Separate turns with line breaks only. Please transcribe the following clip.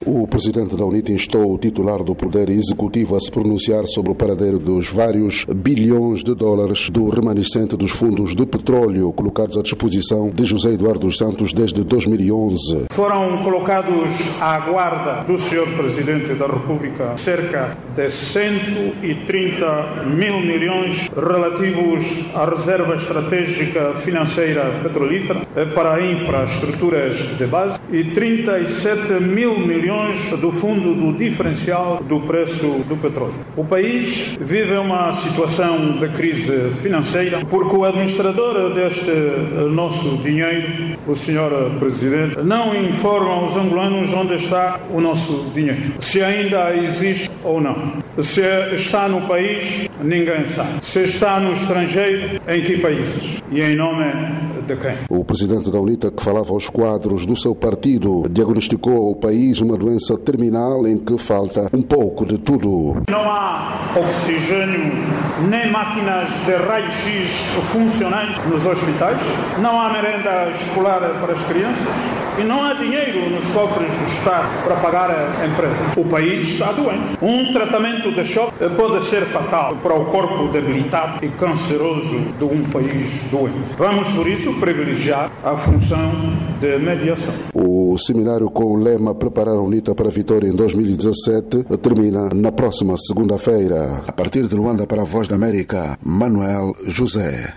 O presidente da UNITA instou o titular do Poder Executivo a se pronunciar sobre o paradeiro dos vários bilhões de dólares do remanescente dos fundos de petróleo colocados à disposição de José Eduardo dos Santos desde 2011.
Foram colocados à guarda do Sr. Presidente da República cerca de 130 mil milhões relativos à reserva estratégica financeira petrolífera para infraestruturas de base e 37 mil milhões do fundo do diferencial do preço do petróleo. O país vive uma situação de crise financeira porque o administrador deste nosso dinheiro, o Sr. Presidente, não informa os angolanos onde está o nosso dinheiro. Se ainda existe ou não. Se está no país, ninguém sabe. Se está no estrangeiro, em que países? E em nome de quem?
O presidente da UNITA, que falava aos quadros do seu partido, diagnosticou ao país uma doença terminal em que falta um pouco de tudo.
Não há oxigênio nem máquinas de raio-x funcionais nos hospitais, não há merenda escolar para as crianças e não há dinheiro nos cofres do Estado para pagar empresas. O país está doente. Um tratamento de choque pode ser fatal para o corpo debilitado e canceroso de um país doente. Vamos, por isso, privilegiar a função de mediação.
O seminário com o lema Preparar a UNITA para a Vitória em 2017 termina na próxima segunda-feira. A partir de Luanda para a Voz da América, Manuel José.